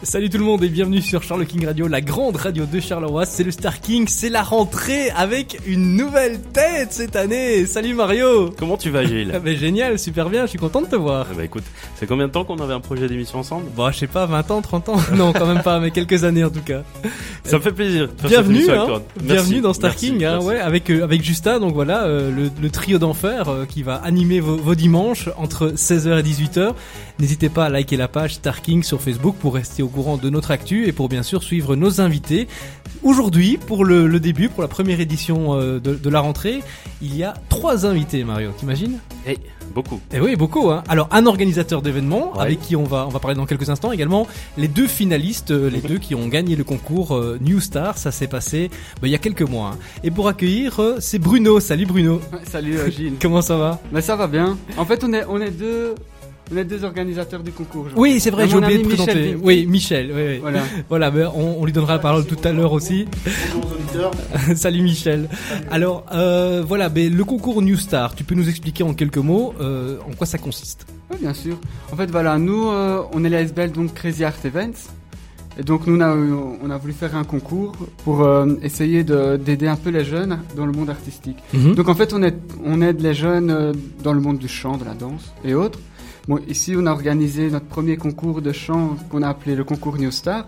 Salut tout le monde et bienvenue sur Charles King Radio, la grande radio de Charleroi. C'est le Star King, c'est la rentrée avec une nouvelle tête cette année. Salut Mario. Comment tu vas, Gilles? Génial, super bien, je suis content de te voir. Écoute, c'est combien de temps qu'on avait un projet d'émission ensemble? Je sais pas, 20 ans, 30 ans? Non, quand même pas, mais quelques années en tout cas. Ça me fait plaisir. Bienvenue, Merci, bienvenue dans Star merci, King, merci. Ouais, avec Justin, donc voilà, le trio d'enfer qui va animer vos dimanches entre 16h et 18h. N'hésitez pas à liker la page Star King sur Facebook pour rester au courant de notre actu et pour bien sûr suivre nos invités. Aujourd'hui, pour le début, pour la première édition de la rentrée, il y a 3 invités, Mario, t'imagines? Beaucoup. Eh oui, beaucoup, hein. Alors, un organisateur d'événements, Ouais. avec qui on va parler dans quelques instants. Également, les 2 finalistes, les 2 qui ont gagné le concours New Star. Ça s'est passé il y a quelques mois, hein. Et pour accueillir, c'est Bruno. Salut Bruno. Ouais, salut Gilles. Comment ça va? Ça va bien. En fait, on est deux organisateurs du concours. Oui, c'est vrai, Et j'ai mon oublié de ami présenter. Michel Vinti. Oui, Michel. Oui. Voilà. Voilà, on lui donnera la parole tout à l'heure aussi. Bonjour aux auditeurs. Salut Michel. Alors, voilà, le concours New Star, tu peux nous expliquer en quelques mots en quoi ça consiste? Oui, bien sûr. En fait, voilà, nous, on est la SBL, donc Crazy Art Events. Et donc, nous, on a voulu faire un concours pour essayer d'aider un peu les jeunes dans le monde artistique. Mhm. Donc, en fait, on aide les jeunes dans le monde du chant, de la danse et autres. Bon, ici, on a organisé notre premier concours de chant qu'on a appelé le concours New Star,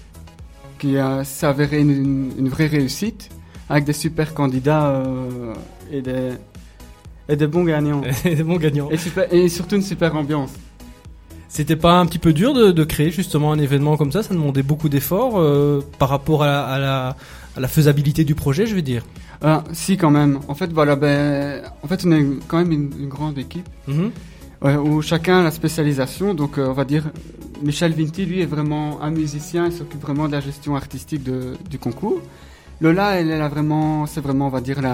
qui s'est avéré une vraie réussite, avec des super candidats et des bons gagnants. Des bons gagnants. Et surtout une super ambiance. C'était pas un petit peu dur de créer justement un événement comme ça? Ça demandait beaucoup d'efforts par rapport à la faisabilité du projet, je veux dire. Si, quand même. En fait, voilà, en fait, on est quand même une grande équipe. Mhm. Où chacun a la spécialisation. Donc, on va dire, Michel Vinti, lui, est vraiment un musicien, il s'occupe vraiment de la gestion artistique du concours. Lola, c'est vraiment, on va dire,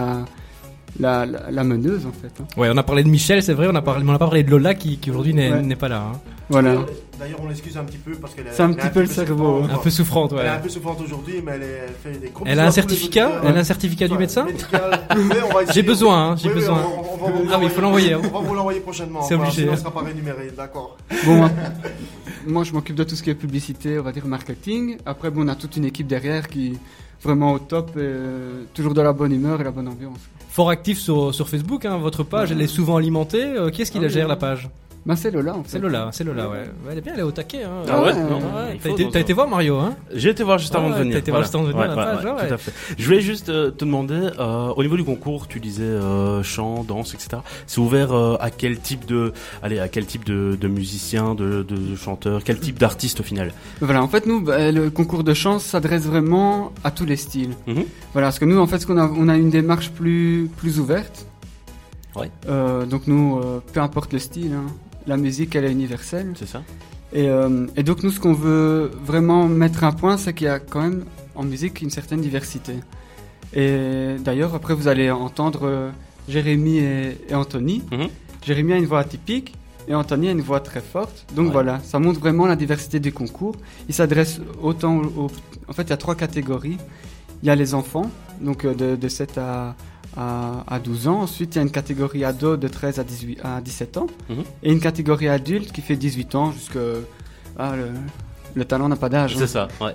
la meneuse, en fait. Hein. Ouais, on a parlé de Michel, c'est vrai, on a parlé de Lola qui aujourd'hui n'est pas là, hein. Voilà. D'ailleurs, on l'excuse un petit peu parce qu'elle C'est un petit peu le cerveau. souffrante, Un peu souffrante, Elle est ouais. un peu souffrante aujourd'hui, mais elle fait des gros Elle a un bisous à tous les certificat? auditeurs. Elle a un certificat du médecin? Médical. Mais on va essayer. J'ai besoin, hein, j'ai Oui, besoin. on va vous Ah oui, il faut l'envoyer, hein. On va vous l'envoyer prochainement. C'est obligé. Sinon, on ne sera pas rémunéré, d'accord. Bon, moi, je m'occupe de tout ce qui est publicité, on va dire marketing. Après, on a toute une équipe derrière qui est vraiment au top, et, toujours de la bonne humeur et la bonne ambiance. Fort actif sur Facebook, hein, votre page, elle est souvent alimentée. Qui est-ce qui la gère, la page? C'est Lola, en fait. C'est Lola, ouais. Elle est bien, elle est au taquet, hein. Ah ouais, Ouais, non, Ouais, il faut t'as été voir Mario, hein? J'ai été voir juste avant de venir. T'as été voir juste avant de venir à la page, ouais. Tout à fait. Je voulais juste te demander, au niveau du concours, tu disais chant, danse, etc. C'est ouvert à quel type de musiciens, de chanteurs, quel type d'artistes au final? Voilà, en fait, nous, le concours de chant s'adresse vraiment à tous les styles. Mhm. Voilà, parce que nous, en fait, on a une démarche plus ouverte. Ouais. Donc nous, peu importe le style, hein, la musique, elle est universelle. C'est ça? Et donc nous, ce qu'on veut vraiment mettre un point, c'est qu'il y a quand même en musique une certaine diversité. Et d'ailleurs, après, vous allez entendre Jérémy et Anthony. Mhm. Jérémy a une voix atypique et Anthony a une voix très forte. Donc Ouais. voilà, ça montre vraiment la diversité du concours. Il s'adresse autant En fait, il y a 3 catégories. Il y a les enfants, donc de 7 à 12 ans. Ensuite, il y a une catégorie ado de 13 à 17 ans. Mhm. Et une catégorie adulte qui fait 18 ans jusque... le talent n'a pas d'âge. C'est ça, ouais.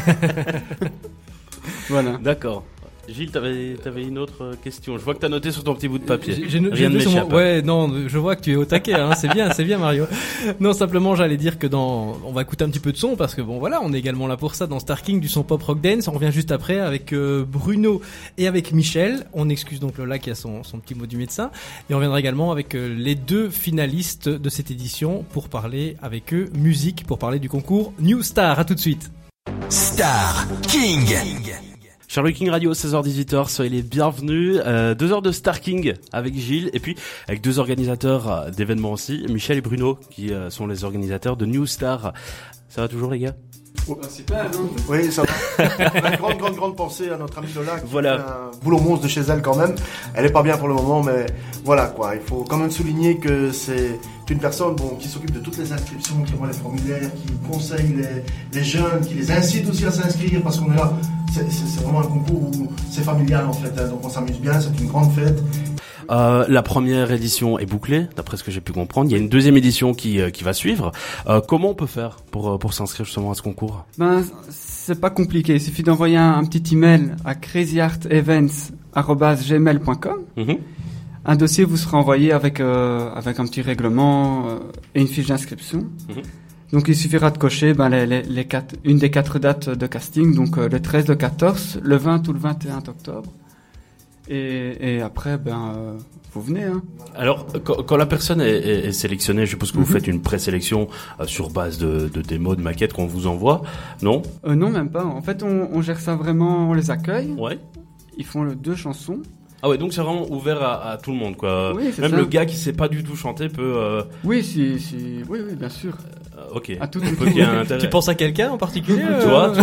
Voilà. D'accord. Gilles, t'avais une autre question. Je vois que t'as noté sur ton petit bout de papier. J'ai Rien ne vu sur m'échappe. Ouais, non, je vois que tu es au taquet, hein. C'est bien Mario. Non, simplement, j'allais dire que on va écouter un petit peu de son parce que bon, voilà, on est également là pour ça dans Star King, du son pop rock dance. On revient juste après avec Bruno et avec Michel. On excuse donc Lola qui a son petit mot du médecin. Et on reviendra également avec les 2 finalistes de cette édition pour parler avec eux musique, pour parler du concours New Star. À tout de suite. Star King. Charles King Radio, 16h-18h, soyez les bienvenus. 2 heures de Star King avec Gilles et puis avec 2 organisateurs d'événements aussi, Michel et Bruno, qui sont les organisateurs de New Star. Ça va toujours, les gars? Super, hein. Oui, ça va. Une grande pensée à notre amie Lola qui Voilà. fait un boulot monstre de chez elle quand même. Elle est pas bien pour le moment, mais voilà quoi. Il faut quand même souligner que c'est une personne qui s'occupe de toutes les inscriptions, qui envoie les formulaires, qui conseille les jeunes, qui les incite aussi à s'inscrire parce qu'on est là. C'est vraiment un concours où c'est familial en fait, hein, donc on s'amuse bien, c'est une grande fête. La première édition est bouclée, d'après ce que j'ai pu comprendre. Il y a une deuxième édition qui va suivre. Comment on peut faire pour s'inscrire justement à ce concours? Ben, c'est pas compliqué. Il suffit d'envoyer un petit email à crazyartevents@gmail.com. Un dossier vous sera envoyé avec un petit règlement et une fiche d'inscription. Donc il suffira de cocher une des 4 dates de casting, donc le 13, le 14, le 20 ou le 21 octobre. Et après, vous venez. Hein. Alors, quand la personne est sélectionnée, je suppose que vous faites une présélection sur base de démos, de maquettes qu'on vous envoie, non? Non, même pas. En fait, on gère ça vraiment, on les accueille. Ouais. Ils font 2 chansons. Ah ouais, donc c'est vraiment ouvert à tout le monde, quoi. Oui, c'est même ça. le gars qui sait pas du tout chanter peut... Oui, oui, bien sûr. Ok. À tout qu'il y a un intérêt. Tu penses à quelqu'un en particulier Toi. Le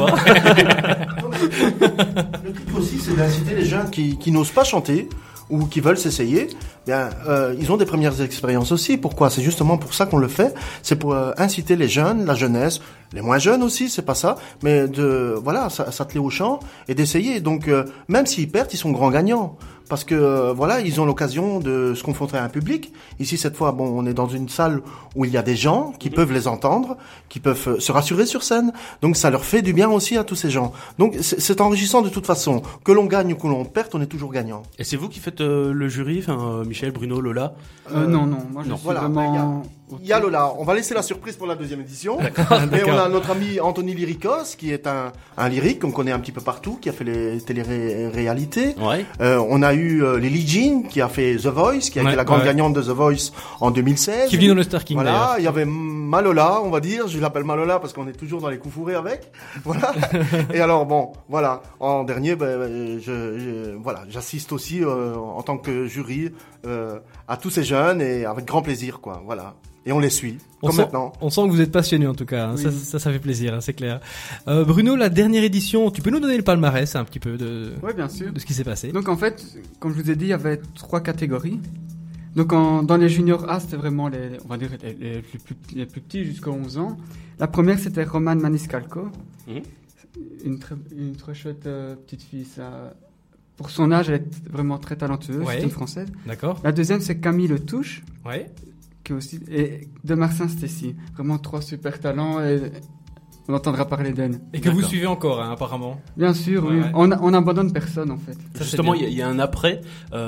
truc aussi, c'est d'inciter les jeunes qui n'osent pas chanter ou qui veulent s'essayer. Ils ont des premières expériences aussi. Pourquoi? C'est justement pour ça qu'on le fait. C'est pour inciter les jeunes, la jeunesse, les moins jeunes aussi, c'est pas ça, mais s'atteler au chant et d'essayer. Donc même s'ils perdent, ils sont grands gagnants. Parce que ils ont l'occasion de se confronter à un public. Ici, cette fois, on est dans une salle où il y a des gens qui peuvent les entendre, qui peuvent se rassurer sur scène. Donc ça leur fait du bien aussi à tous ces gens. Donc c'est enrichissant de toute façon. Que l'on gagne ou que l'on perde, on est toujours gagnant. Et c'est vous qui faites le jury, Michel, Bruno, Lola? Non, moi je suis vraiment... Il y a Lola. On va laisser la surprise pour la deuxième édition. Mais on a notre ami Anthony Lyrikos, qui est un lyrique qu'on connaît un petit peu partout, qui a fait les télé-réalités. Ouais. On a eu Lily Jean, qui a fait The Voice, qui a été la grande gagnante de The Voice en 2016. Qui est venue dans le Star King, Voilà, d'ailleurs. il y avait Malola, on va dire. Je l'appelle Malola parce qu'on est toujours dans les coups fourrés avec. Voilà. Et alors, en dernier, j'assiste aussi en tant que jury à tous ces jeunes et avec grand plaisir, quoi. Voilà. Et on les suit, maintenant. On sent que vous êtes passionné en tout cas, hein. Oui. Ça fait plaisir, hein, c'est clair. Bruno, la dernière édition, tu peux nous donner le palmarès un petit peu Oui, bien sûr. de ce qui s'est passé? Donc en fait, comme je vous ai dit, il y avait 3 catégories. Donc dans les juniors A, c'était vraiment les plus petits jusqu'à 11 ans. La première, c'était Roman Maniscalco. Une très chouette petite fille, ça. Pour son âge, elle est vraiment très talentueuse, c'est une Française. D'accord. La deuxième, c'est Camille Le Touche. Ouais. Et de Marcin Stécy. Vraiment 3 super talents et on entendra parler d'elle. Et que vous suivez encore, hein, apparemment. Bien sûr, oui. Ouais. On abandonne personne, en fait. Ça, Justement, c'est bien. il y a un après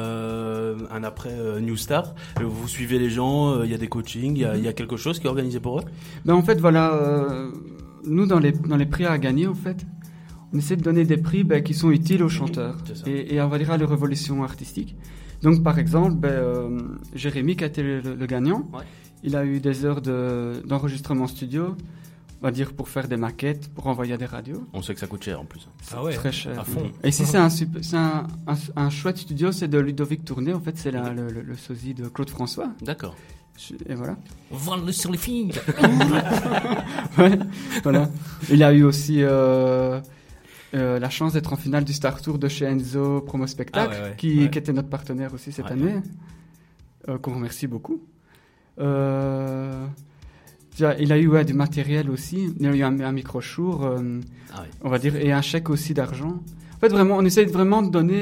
New Star. Vous suivez les gens, il y a des coachings, il y a quelque chose qui est organisé pour eux? En fait, nous, dans les prix à gagner, en fait, on essaie de donner des prix qui sont utiles aux chanteurs et on va dire à leur évolution artistique. Donc par exemple, Jérémy qui a été le gagnant, il a eu des heures d'enregistrement studio, on va dire pour faire des maquettes, pour envoyer à des radios. On sait que ça coûte cher en plus. Ah ouais, très cher. à fond. Et ici c'est un chouette studio, c'est de Ludovic Tourné, en fait c'est le sosie de Claude François. D'accord. Et voilà. Vendre sur les filles. Ouais, voilà. Il a eu aussi la chance d'être en finale du Star Tour de chez Enzo Promo Spectacle, qui était notre partenaire aussi cette année, qu'on remercie beaucoup. Il a eu du matériel aussi, il a eu un micro-chour, on va dire, et un chèque aussi d'argent. En fait, vraiment, on essaie vraiment de donner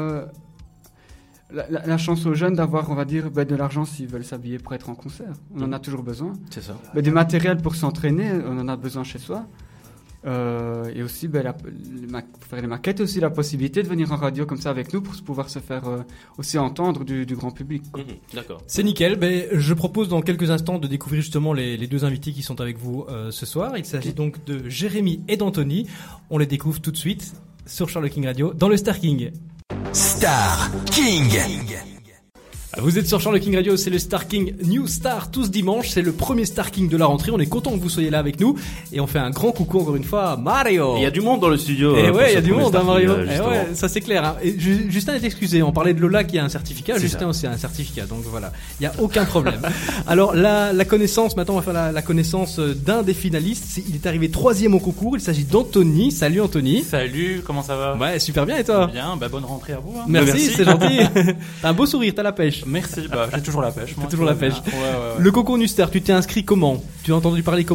la chance aux jeunes d'avoir, on va dire, de l'argent s'ils veulent s'habiller pour être en concert. On en a toujours besoin. C'est ça. Du matériel pour s'entraîner, on en a besoin chez soi. Et aussi pour faire les maquettes, aussi la possibilité de venir en radio comme ça avec nous pour pouvoir se faire aussi entendre du grand public. D'accord. C'est nickel. Je propose dans quelques instants de découvrir justement les 2 invités qui sont avec vous ce soir. Il s'agit donc de Jérémy et d'Anthony. On les découvre tout de suite sur Charles King Radio dans le Star King. Star King. Vous êtes sur Charles King Radio, c'est le Star King New Star tous dimanche, c'est le premier Star King de la rentrée, on est content que vous soyez là avec nous et on fait un grand coucou encore une fois à Mario. Il y a du monde dans le studio. Et ouais, il y a du monde, Mario. Justement. Ouais, ça c'est clair. Hein. Et Justin est excusé, on parlait de Lola qui a un certificat, C'est Justin ça. aussi a un certificat, donc voilà, il y a aucun problème. Alors la connaissance, maintenant on va faire la connaissance d'un des finalistes, il est arrivé 3e au concours, il s'agit d'Anthony. Salut Anthony. Salut, comment ça va? Ouais, super bien et toi? Bien, bonne rentrée à vous. Hein. Merci, c'est gentil. T'as un beau sourire, t'as la pêche. Merci, j'ai toujours la pêche. Moi, T'as toujours la pêche. Ouais. Le concours New Star, tu t'es inscrit comment? Tu as entendu parler comment?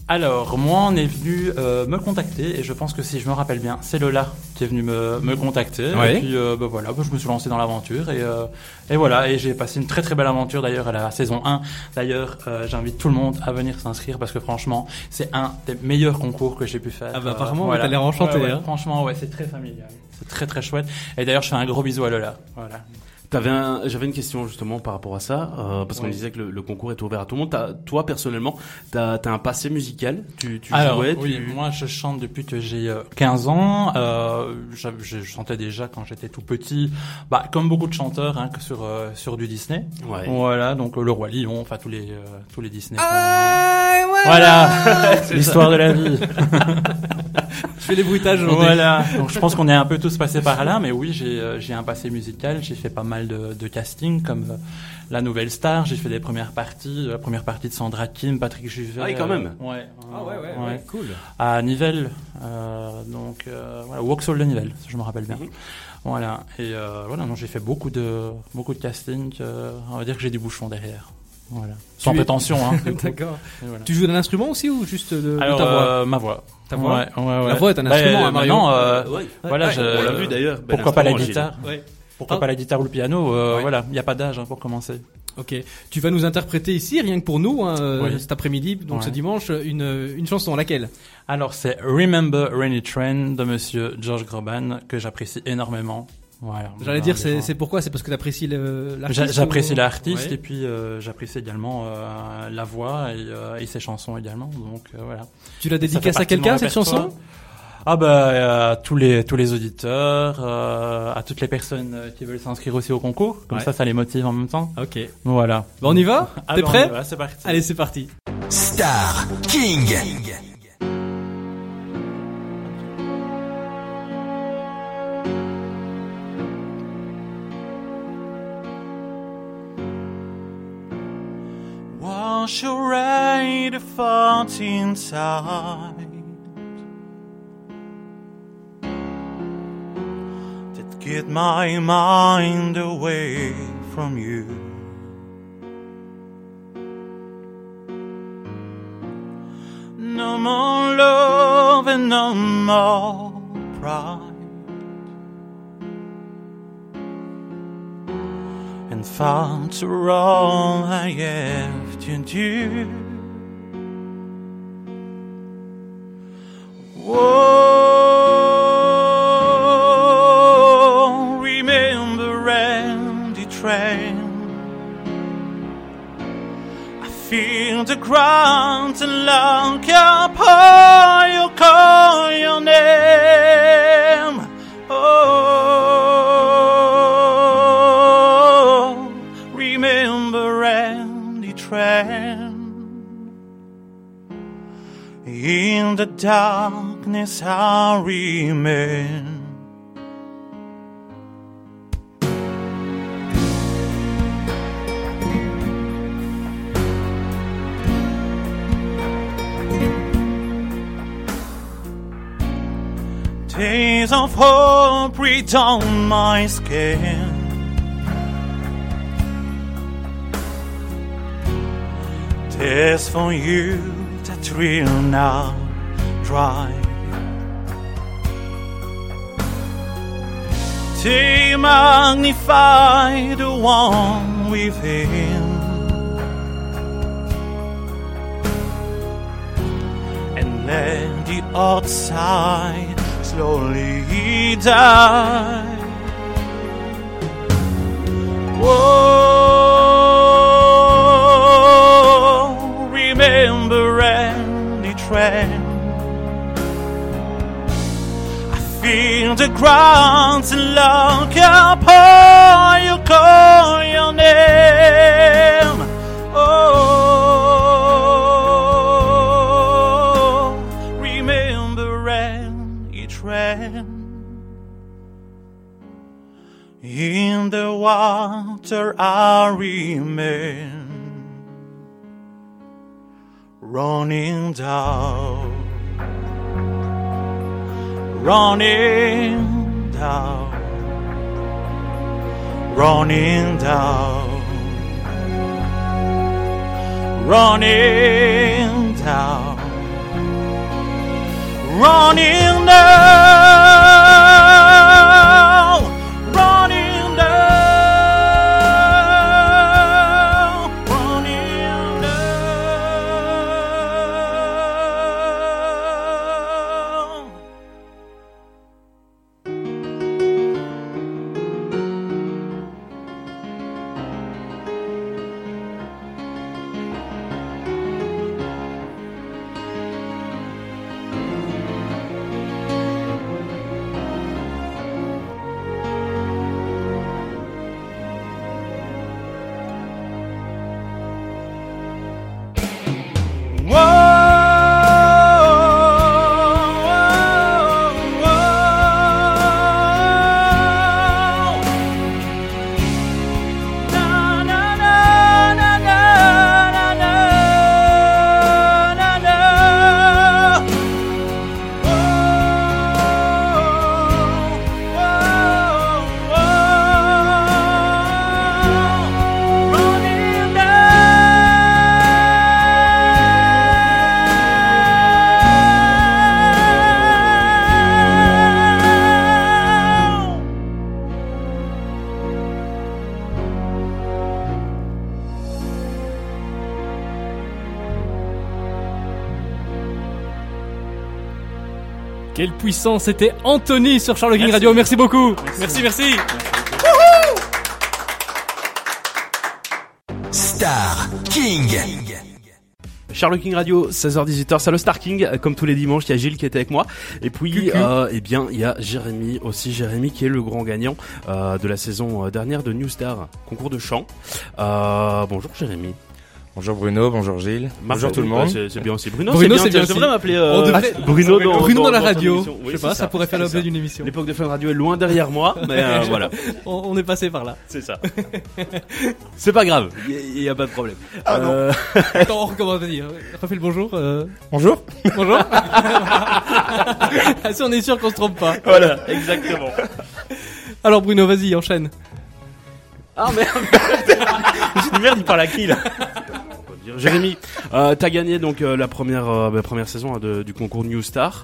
Alors, moi, on est venu me contacter et je pense que si je me rappelle bien, c'est Lola qui est venue me contacter. Ouais. Et puis, voilà, je me suis lancé dans l'aventure et voilà. Et j'ai passé une très très belle aventure d'ailleurs à la saison 1. D'ailleurs, j'invite tout le monde à venir s'inscrire parce que franchement, c'est un des meilleurs concours que j'ai pu faire. Ah bah apparemment, voilà. t'as l'air enchanté. Ouais, hein. franchement, ouais, c'est très familial. C'est très très chouette. Et d'ailleurs, je fais un gros bisou à Lola. Voilà. J'avais une question justement par rapport à ça, parce qu'on disait que le concours est ouvert à tout le monde. Toi personnellement, t'as un passé musical. Tu jouais. Oui, moi je chante depuis que j'ai 15 ans. Je chantais déjà quand j'étais tout petit, comme beaucoup de chanteurs, hein, que sur du Disney. Ouais. Voilà, donc le Roi Lion, enfin tous les Disney. Voilà, l'histoire de la vie. Je fais les bruitages aujourd'hui. Voilà. Donc je pense qu'on est un peu tous passés par là, mais oui, j'ai un passé musical. J'ai fait pas mal de casting comme la Nouvelle Star. J'ai fait des premières parties, la première partie de Sandra Kim, Patrick Juvet. Ah oui, quand même. Ouais. Ah ouais, cool. À Nivelles, voilà, Vauxhall de Nivelles, si je me rappelle bien. Mm-hmm. Voilà. Et voilà, non, j'ai fait beaucoup de casting. On va dire que j'ai du bouchon derrière. Voilà. Sans prétention, hein. D'accord. Voilà. Tu joues d'un instrument aussi ou juste de Alors, ta voix? ma voix. Ta voix. Ouais. La voix est un instrument, hein, Mario. Voilà, on l'a vu d'ailleurs. Bel Pourquoi pas la instrument, guitare? Ouais. Pourquoi pas la guitare ou le piano? Voilà, il n'y a pas d'âge pour commencer. Ok. Tu vas nous interpréter ici, rien que pour nous, Oui. cet après-midi, donc ce dimanche, une chanson. Laquelle? Alors, c'est Remember Rainy Train de Monsieur George Groban, que j'apprécie énormément. Voilà. J'allais dire, c'est pourquoi? C'est parce que t'apprécies l'artiste? J'apprécie l'artiste Ouais. et puis j'apprécie également la voix et ses chansons également. Donc voilà. Tu la Ça fait dédicaces à partie de mon quelqu'un, cette répertoire. chanson? À tous les auditeurs, à toutes les personnes qui veulent s'inscrire aussi au concours. Comme Ouais. ça les motive en même temps. Ok. Voilà. On y va? T'es prêt? On y va, c'est parti. Allez, c'est parti. Star King. Wash away the thoughts inside that get my mind away from you. No more love and no more pride, and thoughts are all I have to do. Whoa, remember Andy Train. I feel the ground and look up how you call your name. Oh, remember Andy Train. In the darkness I remain. Days of hope breathe on my skin. Tears for you that will not dry. They magnify the one within, and let the outside slowly die. Whoa, remember Andy Train. I feel the ground and look up how you call your name. Oh, remember Andy Train. In the water I remain, running down, running down, running down, running down, running down, running down, running down. Quelle puissance, c'était Anthony sur Charles King Radio, merci beaucoup. Merci. Star King. Charles King Radio, 16h-18h, c'est le Star King. Comme tous les dimanches, il y a Gilles qui était avec moi. Et puis, eh bien, il y a Jérémy aussi. Jérémy qui est le grand gagnant de la saison dernière de New Star, concours de chant. Bonjour Jérémy. Bonjour Bruno, bonjour Gilles, bonjour tout le monde. C'est bien aussi Bruno. Bruno, c'est bien. Je devrais m'appeler Bruno dans la radio. Oui, je sais pas, ça pourrait faire l'objet d'une émission. L'époque de Fun Radio est loin derrière moi, mais voilà. On est passé par là. C'est ça. C'est pas grave, il y a pas de problème. Attends, on recommence, vas-y. Refais le bonjour. Bonjour. Bonjour. Si on est sûr qu'on se trompe pas. Voilà, exactement. Alors Bruno, vas-y, enchaîne. Ah merde. Merde, il parle à qui là? Jérémy, t'as gagné donc la première saison du concours New Star.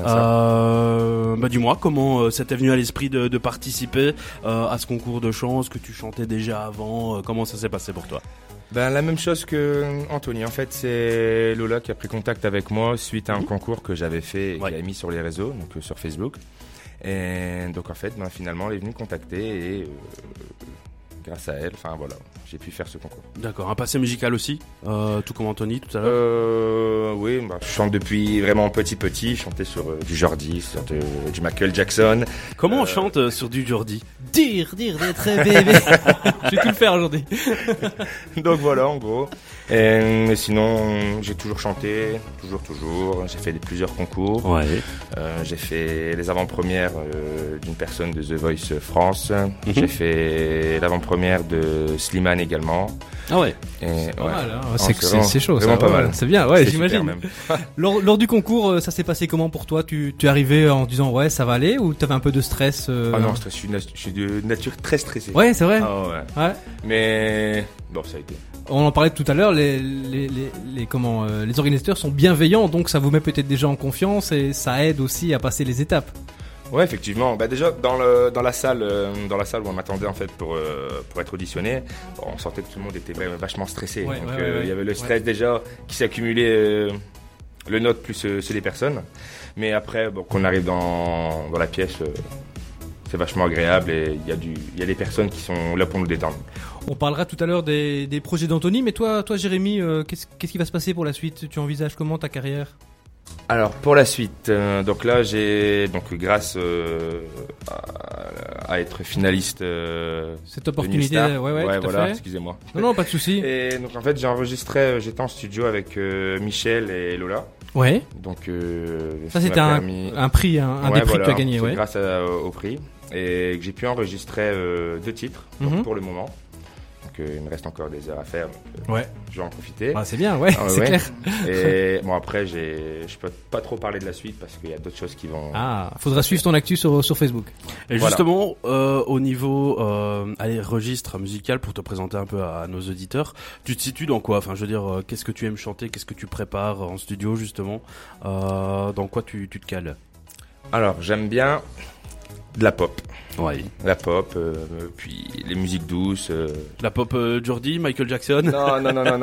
Dis-moi comment ça t'est venu à l'esprit de participer à ce concours de chant, ce que tu chantais déjà avant, comment ça s'est passé pour toi? La même chose que Anthony. En fait, c'est Lola qui a pris contact avec moi suite à un concours que j'avais fait et qui avait mis sur les réseaux, donc sur Facebook. Et donc en fait, finalement, elle est venue me contacter et grâce à elle, voilà, j'ai pu faire ce concours. D'accord, un passé musical aussi, tout comme Anthony tout à l'heure. Oui, je chante depuis vraiment petit, je chantais sur du Jordi, sur du Michael Jackson. Comment on chante sur du Jordi? Dire d'être bébé. Je vais tout le faire aujourd'hui. Donc voilà, en gros. Mais sinon, j'ai toujours chanté, toujours. J'ai fait plusieurs concours. Ouais. J'ai fait les avant-premières d'une personne de The Voice France. J'ai fait l'avant-première de Slimane également. Ah ouais. C'est pas mal, hein. C'est chaud. Vraiment pas mal. C'est bien, ouais, c'est j'imagine. Même. lors du concours, ça s'est passé comment pour toi? Tu es arrivé en disant ouais, ça va aller, ou t'avais un peu de stress? Ah non, stress. Je suis de nature très stressée. Ouais, c'est vrai. Ah ouais. Mais bon, ça a été. On en parlait tout à l'heure, les organisateurs sont bienveillants, donc ça vous met peut-être déjà en confiance et ça aide aussi à passer les étapes. Ouais, effectivement. Déjà dans la salle où on m'attendait en fait pour être auditionné, on sentait que tout le monde était vraiment vachement stressé. Ouais, donc ouais, il y avait le stress déjà qui s'accumulait, le nôtre plus ceux des personnes. Mais après, qu'on arrive dans la pièce, c'est vachement agréable et il y a des personnes qui sont là pour nous détendre. On parlera tout à l'heure des projets d'Anthony, mais toi Jérémy, qu'est-ce qui va se passer pour la suite? Tu envisages comment ta carrière? Alors pour la suite, donc là j'ai grâce à être finaliste cette opportunité, ouais, tout voilà, à fait. Excusez-moi. Non, pas de souci. Et donc en fait j'étais en studio avec Michel et Lola. Ouais. Donc ça c'était un prix, un des prix que tu as gagné, ouais. Grâce au prix et que j'ai pu enregistrer 2 titres pour le moment. qu'il me reste encore des heures à faire. Donc, Ouais. je vais en profiter. Ah, c'est bien, ouais, Ah, c'est ouais. clair. Et bon, après, je peux pas trop parler de la suite parce qu'il y a d'autres choses qui vont... Ah, faudra suivre ton actu sur Facebook. Et Voilà. justement, au niveau registre musical, pour te présenter un peu à nos auditeurs, tu te situes dans quoi? Enfin, je veux dire, qu'est-ce que tu aimes chanter? Qu'est-ce que tu prépares en studio, justement? Dans quoi tu te cales? Alors, j'aime bien de la pop. Ouais. La pop, puis les musiques douces. La pop Jordi, Michael Jackson? Non.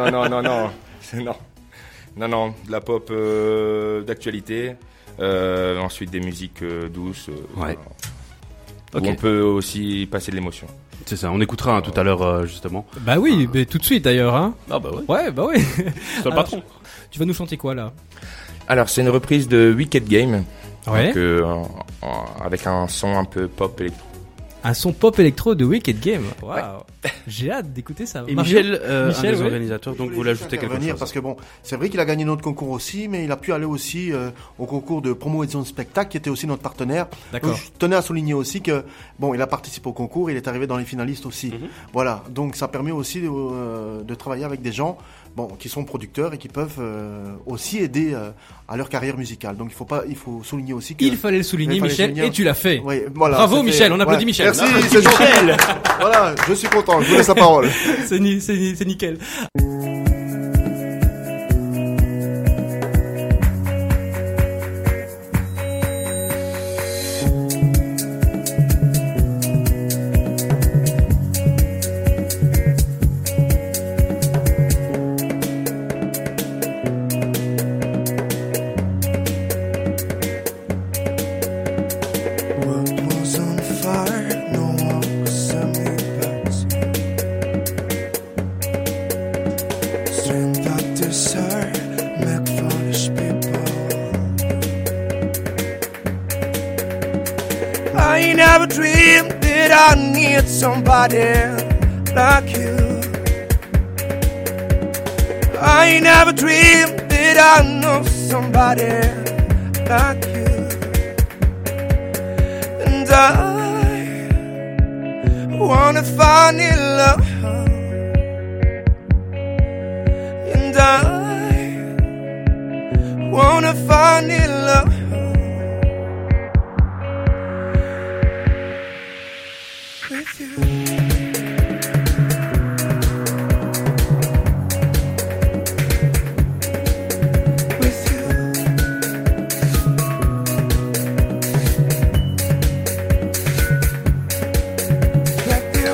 Non, de la pop d'actualité. Ensuite, des musiques douces. Ouais. Où Ok. on peut aussi passer de l'émotion. C'est ça, on écoutera tout à l'heure, justement. Bah oui, mais tout de suite d'ailleurs, hein. Ah bah ouais, Ouais, bah oui. c'est le Alors, patron. Tu vas nous chanter quoi là? Alors, c'est une reprise de Wicked Game. Ouais. Donc, avec un son un peu pop électro. Un son pop électro de Wicked Game. Waouh. Ouais. J'ai hâte d'écouter ça. Et Mario Michel, un Michel, des ouais. organisateurs, donc vous voulez ajouter quelque intervenir chose? parce que bon, c'est vrai qu'il a gagné notre concours aussi, mais il a pu aller aussi au concours de promo et de spectacle qui était aussi notre partenaire. D'accord. Donc, je tenais à souligner aussi que bon, il a participé au concours, il est arrivé dans les finalistes aussi. Voilà, donc ça permet aussi de travailler avec des gens bon qui sont producteurs et qui peuvent aussi aider à leur carrière musicale. Donc il faut souligner aussi que Il fallait le souligner, Il fallait Michel, souligner. et tu l'as fait. Oui, voilà, Bravo, c'était- Michel, on applaudit ouais. Michel. Merci, Applaudit c'est Michel. Voilà, je suis content, je vous laisse la parole. C'est nickel. World was on fire, no one could send me back. Strength of desire, make foolish people. I never dreamed that I need somebody like you. I never dreamed that I know somebody like you. And I wanna find in love. And I wanna find in love. With you. With you. Like you.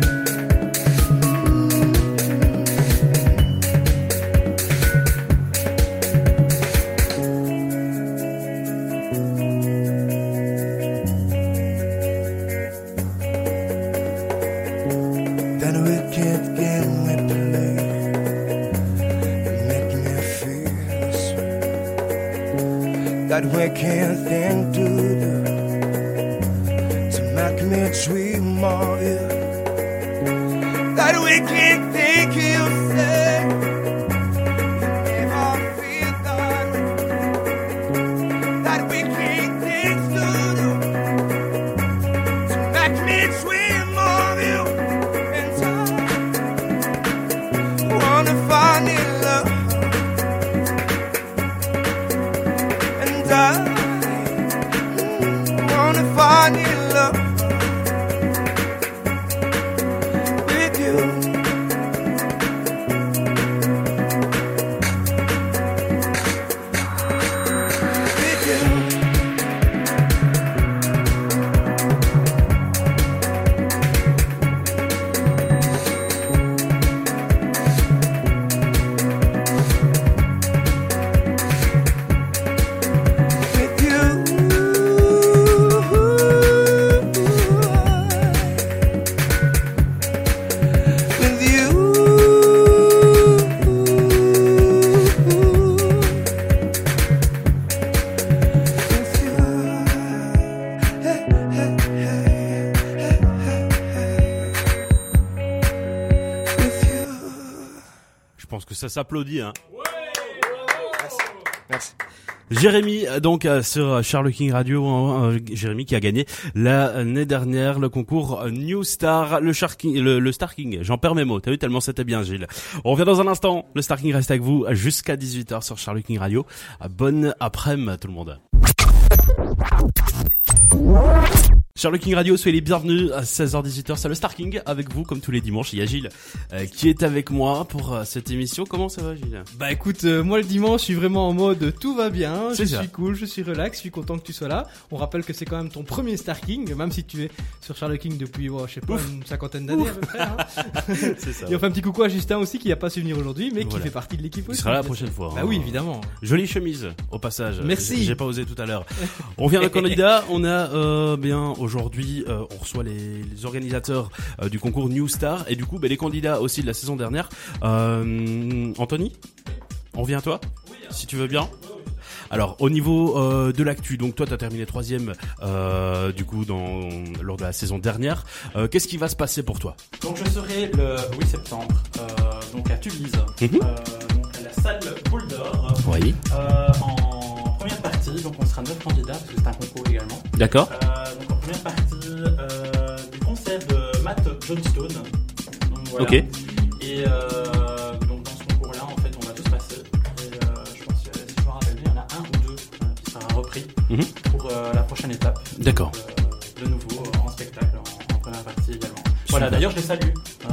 That wicked game we play make me feel sweet. That wicked thing to do to make me dream of you. That wicked thing you say you never feel that way. That wicked thing to do to make me dream of you. And I wanna find in love. And I wanna find in love with you. With you. With you. With you. With you. Hey, hey, hey, hey, hey, hey. With you. Je pense que ça s'applaudit, hein. Merci. Jérémy, donc sur Charles King Radio, Jérémy qui a gagné l'année dernière le concours New Star, le Star King. J'en perds mes mots, t'as vu tellement c'était bien, Gilles. On revient dans un instant. Le Star King reste avec vous jusqu'à 18h sur Charles King Radio. Bonne après-midi tout le monde. Charles King Radio, soyez les bienvenus à 16h-18h, c'est le Star King avec vous comme tous les dimanches. Il y a Gilles qui est avec moi pour cette émission. Comment ça va, Gilles? Bah écoute, moi le dimanche je suis vraiment en mode tout va bien, je ça. suis cool, je suis relax, je suis content que tu sois là. On rappelle que c'est quand même ton premier Star King, même si tu es sur Charles King depuis je sais pas une cinquantaine d'années à peu près. Hein. C'est ça. Et on fait un petit coucou à Justin aussi qui n'a pas su venir aujourd'hui mais Voilà. qui fait partie de l'équipe Il aussi. sera là la prochaine fois. Bah oui évidemment. Jolie chemise au passage. Merci. J'ai pas osé tout à l'heure. On vient de candidat. On a bien aujourd'hui, on reçoit les organisateurs du concours New Star et du coup les candidats aussi de la saison dernière. Anthony, on vient à toi, si tu veux bien. Alors au niveau de l'actu, donc toi t'as terminé 3e du coup lors de la saison dernière. Qu'est-ce qui va se passer pour toi? Donc je serai le 8 septembre donc à Tubize, donc à la salle Boule d'Or, Oui. en première partie. Donc on sera 9 candidats parce que c'est un concours également. D'accord. Donc en première partie du concert de Matt Johnstone. Donc, voilà. Ok. Et donc dans ce concours-là, en fait, on va tous passer. Et je pense que si je me rappelle bien, il y en a un ou deux qui sera repris pour la prochaine étape. D'accord. Donc, de nouveau en spectacle, en première partie également. Voilà, d'ailleurs, je les salue.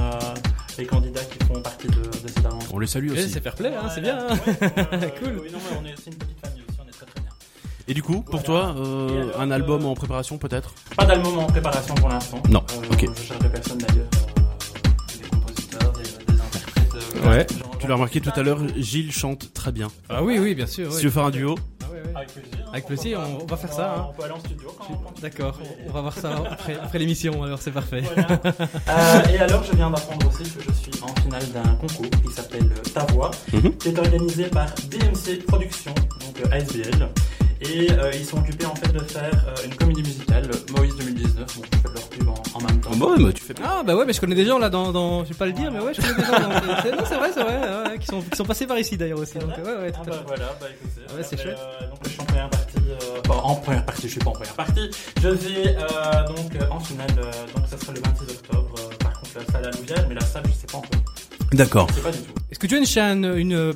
Les candidats qui font partie de cette aventure. On les salue aussi. C'est fair play, hein, c'est bien. Hein. Cool. Oui, non, mais on est aussi une petite famille aussi, on est très très bien. Et du coup, pour toi, un album en préparation peut-être? Pas d'album en préparation pour l'instant. Non, ok. Je cherche des personnes d'ailleurs, des compositeurs, des interprètes. Ouais. Tu l'as remarqué tout à l'heure, Gilles chante très bien. Ah oui bien sûr. Si Ouais. tu veux faire un duo, Avec plaisir. Avec plaisir, on va faire ça. Hein. On peut aller en studio quand D'accord, on va voir ça après l'émission, alors c'est parfait. Voilà. Et alors, je viens d'apprendre aussi que je suis en finale d'un concours qui s'appelle Ta Voix, qui est organisé par DMC Productions, donc ASBL. Et ils sont occupés en fait de faire une comédie musicale, Moïse 2019. Bon, je fais de leur pub en même temps. ouais, mais tu fais bien. Ah bah ouais, mais je connais des gens là je vais pas le dire, mais ouais, je connais des gens. Non, c'est vrai, ouais, qui sont passés par ici d'ailleurs aussi. Donc ouais, tout à fait. Voilà, bah écoutez. Ouais, c'est chouette. Donc je suis en première partie. En première partie, je suis pas en première partie. Je vais donc en finale. Donc ça sera le 26 octobre. Par contre, la salle à Louvière, mais la salle, je sais pas encore. D'accord. Je sais pas du tout. Est-ce que tu as une chaîne,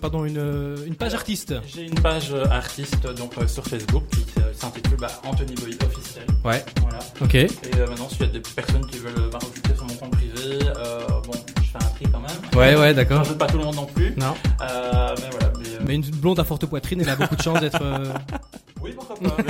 une page artiste? J'ai une page artiste donc sur Facebook qui s'intitule Anthony Boy officiel. Ouais. Voilà. Ok. Et maintenant, s'il y a des personnes qui veulent m'ajouter sur mon compte privé, bon, je fais un tri quand même. Ouais, d'accord. J'ajoute pas tout le monde non plus. Non. Mais voilà. Mais une blonde à forte poitrine, elle a beaucoup de chance d'être. Oui, pourquoi pas.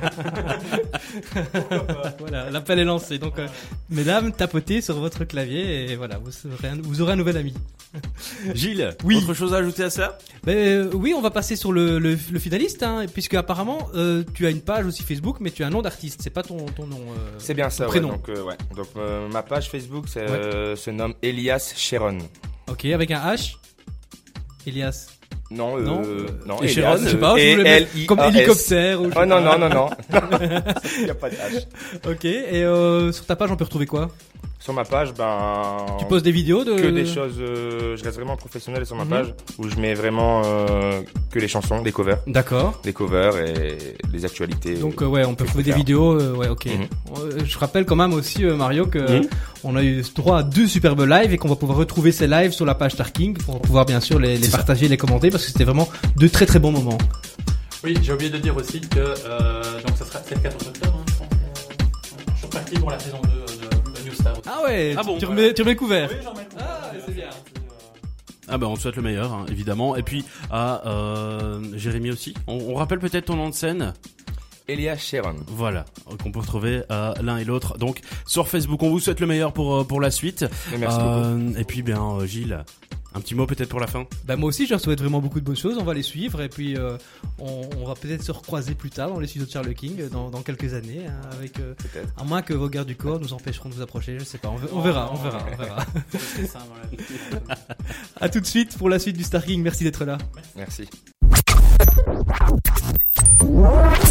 Pourquoi pas. Voilà, l'appel est lancé. Donc, mesdames, tapotez sur votre clavier et voilà, vous aurez un nouvel ami. Gilles, Oui. autre chose à ajouter à ça? Oui, on va passer sur le finaliste, hein, puisque apparemment tu as une page aussi Facebook, mais tu as un nom d'artiste. C'est pas ton nom. C'est bien ça, ton ouais. prénom. Donc ma page Facebook se nomme Elias Sharon. Ok, avec un H. Elias. Non, Non, non, et Elias, Sharon, je sais pas, je voulais mettre comme hélicoptère ou. je sais Oh non, pas. non. Il n'y a pas de H. Ok, et sur ta page, on peut retrouver quoi? Sur ma page, Tu poses des vidéos de. que des choses. Je reste vraiment professionnel sur ma page où je mets vraiment que les chansons, des covers. D'accord. Des covers et les actualités. Donc ouais, on peut que trouver je peux des vidéos. Ouais, ok. Je rappelle quand même aussi Mario que on a eu droit à 2 superbes lives et qu'on va pouvoir retrouver ces lives sur la page Starking pour pouvoir bien sûr les partager, les commenter parce que c'était vraiment de très très bons moments. Oui, j'ai oublié de dire aussi que donc c'est le 14 octobre, hein, je pense. Je suis parti pour la saison 2 de New Star. Ah ouais. Ah bon, tu remets le couvert. Oui, j'en mets le coup. Ah, c'est bien. Ah ben on te souhaite le meilleur, hein, évidemment. Et puis à Jérémy aussi. On rappelle peut-être ton nom de scène. Elias Sharon. Voilà, qu'on peut retrouver l'un et l'autre. Donc sur Facebook, on vous souhaite le meilleur pour la suite. Et merci beaucoup. Et puis bien Gilles, un petit mot peut-être pour la fin. Bah moi aussi je leur souhaite vraiment beaucoup de bonnes choses, on va les suivre et puis on va peut-être se recroiser plus tard dans les studios de Charles King dans quelques années hein, avec à moins que vos gardes du corps nous empêcheront de vous approcher, je sais pas, on verra. C'est ça, voilà. À tout de suite pour la suite du Star King, merci d'être là. Merci.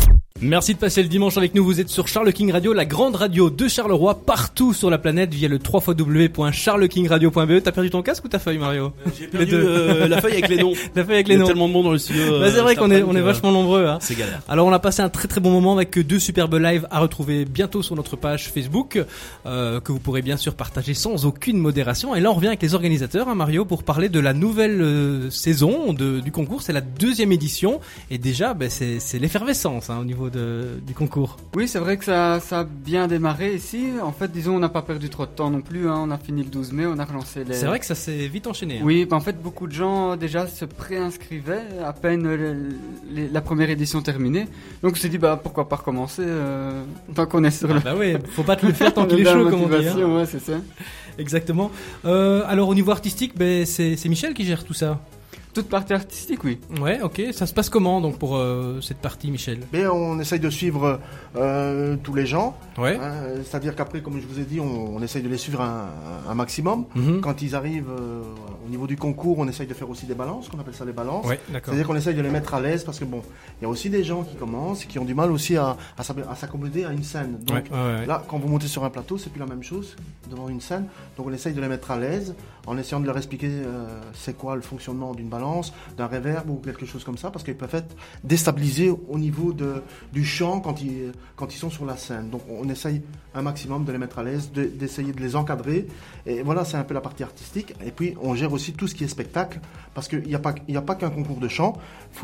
Merci de passer le dimanche avec nous. Vous êtes sur Charles King Radio, la grande radio de Charleroi, partout sur la planète via le www.charlekingradio.be. T'as perdu ton casque ou ta feuille, Mario? J'ai perdu la feuille avec les noms. La feuille avec les Il y a noms. tellement de monde dans le studio. Bah, c'est vrai qu'on est vachement nombreux, hein. C'est galère. Alors on a passé un très très bon moment avec 2 superbes lives à retrouver bientôt sur notre page Facebook, que vous pourrez bien sûr partager sans aucune modération. Et là on revient avec les organisateurs, hein, Mario, pour parler de la nouvelle saison du concours. C'est la 2e édition et déjà c'est l'effervescence, hein, au niveau du concours. Oui, c'est vrai que ça a bien démarré ici. En fait, disons, on n'a pas perdu trop de temps non plus, hein. On a fini le 12 mai, on a relancé les... C'est vrai que ça s'est vite enchaîné, hein. Oui, en fait, beaucoup de gens déjà se préinscrivaient à peine la première édition terminée. Donc, on s'est dit, pourquoi pas recommencer tant qu'on est sur le... Bah oui, faut pas te le faire tant qu'il est chaud, comme on dit, hein. Ouais, c'est ça. Exactement. Alors, au niveau artistique, c'est Michel qui gère tout ça. Toute partie artistique, oui. Ouais, ok. Ça se passe comment donc pour cette partie, Michel? On essaye de suivre tous les gens. Ouais. C'est-à-dire qu'après, comme je vous ai dit, on essaye de les suivre un maximum. Quand ils arrivent au niveau du concours, on essaye de faire aussi des balances, qu'on appelle ça les balances. Ouais, d'accord. C'est-à-dire qu'on essaye de les mettre à l'aise parce que il y a aussi des gens qui commencent et qui ont du mal aussi à s'accommoder à une scène. Donc là, quand vous montez sur un plateau, c'est plus la même chose devant une scène. Donc on essaye de les mettre à l'aise en essayant de leur expliquer c'est quoi le fonctionnement d'une balance, d'un reverb ou quelque chose comme ça, parce qu'ils peuvent être déstabilisés au niveau du chant quand ils sont sur la scène. Donc on essaye un maximum de les mettre à l'aise, d'essayer de les encadrer. Et voilà, c'est un peu la partie artistique. Et puis on gère aussi tout ce qui est spectacle, parce qu'il n'y a pas qu'un concours de chant.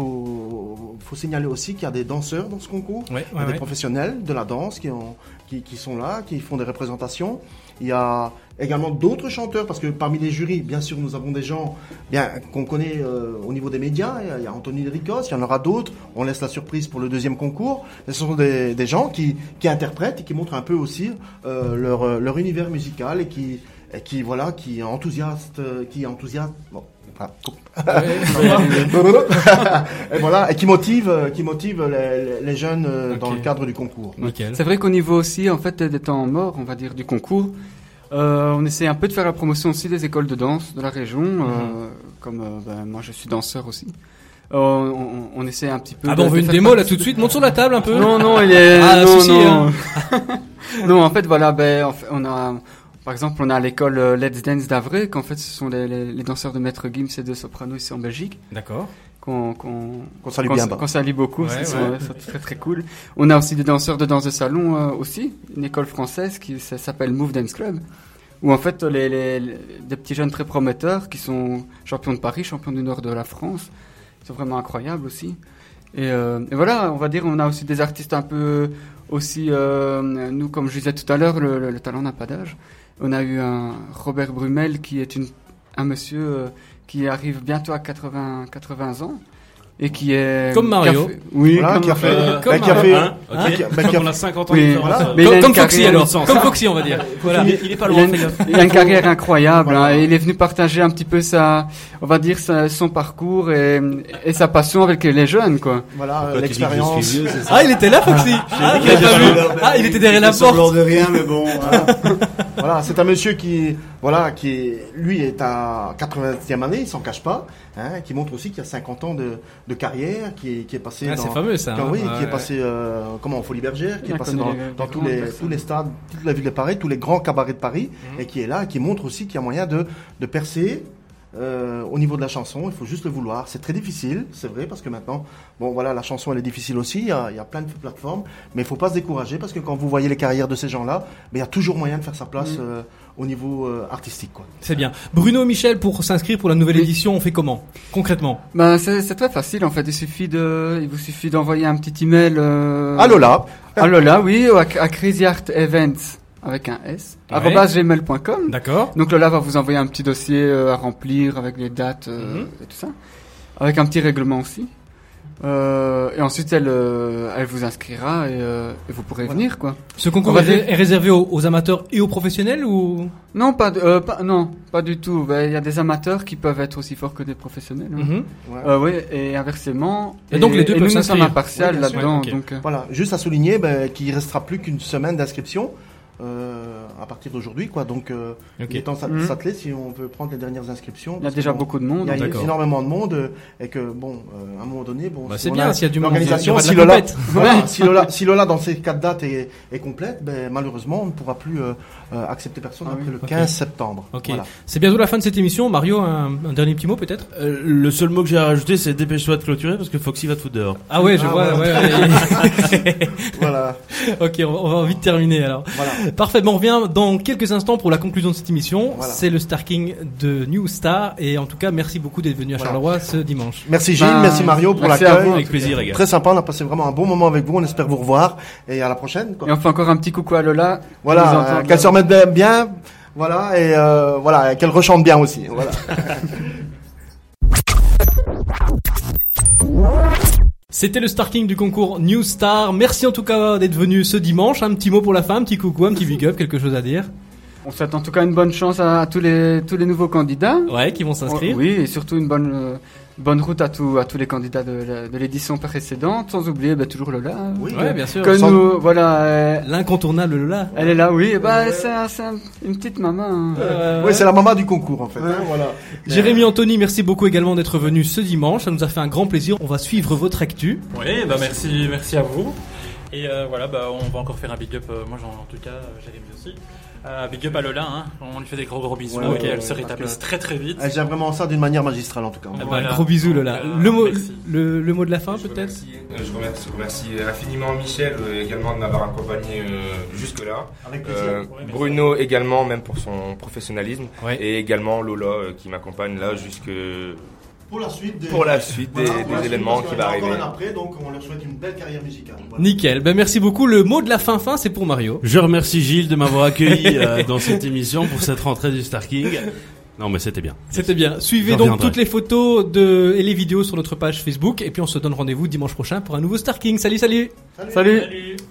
Faut signaler aussi qu'il y a des danseurs dans ce concours, des professionnels de la danse qui sont là, qui font des représentations. Il y a également d'autres chanteurs, parce que parmi les jurys, bien sûr, nous avons des gens qu'on connaît au niveau des médias. Il y a Anthony Ricos, il y en aura d'autres. On laisse la surprise pour le 2e concours. Mais ce sont des gens qui interprètent et qui montrent un peu aussi leur univers musical et qui enthousiastent. Bon. Et voilà, et qui motive les jeunes dans le cadre du concours. Nickel. C'est vrai qu'au niveau aussi, en fait, des temps morts, on va dire, du concours, on essaie un peu de faire la promotion aussi des écoles de danse de la région, comme moi je suis danseur aussi. On essaie un petit peu. On veut une démo là tout de suite. Monte sur la table un peu. Non, il est. Hein. Non, en fait, voilà, on a. Par exemple, on a l'école Let's Dance d'Avray, qu'en fait, ce sont les danseurs de Maître Gims et de Soprano ici en Belgique. D'accord. Qu'on salue bien bas. Qu'on salue beaucoup, c'est très très cool. On a aussi des danseurs de danse de salon aussi, une école française qui s'appelle Move Dance Club, où en fait, des petits jeunes très prometteurs qui sont champions de Paris, champions du nord de la France, ils sont vraiment incroyables aussi. Et voilà, on va dire, on a aussi des artistes un peu aussi, nous, comme je disais tout à l'heure, le talent n'a pas d'âge. On a eu un Robert Brumel qui est un monsieur qui arrive bientôt à 80 ans et qui est comme Mario. Qui a fait on a 50 ans de différence. Voilà. Comme Foxy alors. Comme Foxy, on va dire. Voilà. Il est pas loin. Il a une carrière incroyable. Hein, et il est venu partager un petit peu son parcours et sa passion avec les jeunes, quoi. Voilà, l'expérience. Il était là, Foxy. Il était derrière la porte. de rien, mais bon. Voilà, c'est un monsieur qui lui est à 80e année, il s'en cache pas, hein, qui montre aussi qu'il y a 50 ans de carrière, qui est passé dans... c'est fameux ça. Qui est passé en Folie Bergère, qui est passé dans tous les stades, toute la ville de Paris, tous les grands cabarets de Paris, et qui est là, qui montre aussi qu'il y a moyen de percer. Au niveau de la chanson, il faut juste le vouloir. C'est très difficile, c'est vrai, parce que maintenant, la chanson elle est difficile aussi. Il y a plein de plateformes, mais il faut pas se décourager parce que quand vous voyez les carrières de ces gens-là, il y a toujours moyen de faire sa place au niveau artistique, quoi. C'est bien. Bruno, Michel, pour s'inscrire pour la nouvelle édition, on fait comment concrètement? C'est très facile en fait. Il vous suffit d'envoyer un petit email à Lola. Oui, à Crazy Art Events. Avec un S, @gmail.com. D'accord. Donc Lola va vous envoyer un petit dossier à remplir avec les dates et tout ça. Avec un petit règlement aussi. Et ensuite elle vous inscrira et vous pourrez venir, quoi. Ce concours est réservé aux amateurs et aux professionnels ou? Non, pas du tout. Il y a des amateurs qui peuvent être aussi forts que des professionnels. Oui, et inversement. Et donc les deux peuvent s'inscrire. Nous sommes impartial là-dedans. Okay. Donc voilà, juste à souligner qu'il restera plus qu'une semaine d'inscription. à partir d'aujourd'hui, quoi. Donc, il est temps de s'atteler si on veut prendre les dernières inscriptions. Il y a déjà beaucoup de monde. Il y a D'accord. énormément de monde et que bon, à un moment donné, bon, C'est bien s'il y a du monde. l'organisation, Il y aura de la compète. voilà, si Lola dans ces 4 dates est complète, ben malheureusement, on ne pourra plus accepter personne après le 15 septembre. Ok. Voilà. C'est bientôt la fin de cette émission. Mario, un dernier petit mot peut-être. Le seul mot que j'ai à rajouter, c'est dépêche-toi de clôturer parce que Foxy va te foutre dehors. Ah ouais, je vois. voilà. Ouais. Voilà. Ok, on va vite terminer alors. Voilà. Parfait, bon, on revient dans quelques instants pour la conclusion de cette émission. Voilà. C'est le Star King de New Star et en tout cas, merci beaucoup d'être venu à Charleroi ce dimanche. Merci Gilles, merci Mario pour merci à l'accueil. vous. Avec plaisir, les gars. Très sympa, on a passé vraiment un bon moment avec vous. On espère vous revoir et à la prochaine. Quoi. Et on fait encore un petit coucou à Lola. Voilà, qu'elle se remette bien, voilà, et voilà, qu'elle rechante bien aussi. Voilà. C'était le Star King du concours New Star. Merci en tout cas d'être venu ce dimanche. Un petit mot pour la fin, un petit coucou, un petit big up, quelque chose à dire. On souhaite en tout cas une bonne chance à tous les nouveaux candidats. Ouais, qui vont s'inscrire. Oui, et surtout une bonne route à tous les candidats de l'édition précédente, sans oublier toujours Lola. Oui, Ouais, bien sûr. Que nous, voilà, L'incontournable Lola. elle est là, oui. Et c'est une petite maman. Oui, c'est la maman du concours en fait. Ouais. Voilà. Jérémy Anthony, merci beaucoup également d'être venu ce dimanche. Ça nous a fait un grand plaisir. On va suivre votre actu. Oui, bah merci à vous. Et voilà, bah on va encore faire un big up. Moi, en tout cas, Jérémy aussi. Big up à Lola, hein. On lui fait des gros bisous et elle se rétablisse très très vite. Elle gère vraiment ça d'une manière magistrale en tout cas. Voilà. Gros bisous Lola. Donc, Le mot de la fin peut-être. Je remercie infiniment Michel également de m'avoir accompagné jusque-là. Avec plaisir. Bruno également, même pour son professionnalisme. Ouais. Et également Lola qui m'accompagne là jusque... Pour la suite des événements qui va arriver. Encore un après, donc on leur souhaite une belle carrière musicale. Voilà. Nickel. Ben merci beaucoup. Le mot de la fin, c'est pour Mario. Je remercie Gilles de m'avoir accueilli dans cette émission pour cette rentrée du Star King. Non, mais c'était bien. C'était bien. Suivez Je donc reviendrai. toutes les photos et les vidéos sur notre page Facebook. Et puis on se donne rendez-vous dimanche prochain pour un nouveau Star King. Salut. Salut.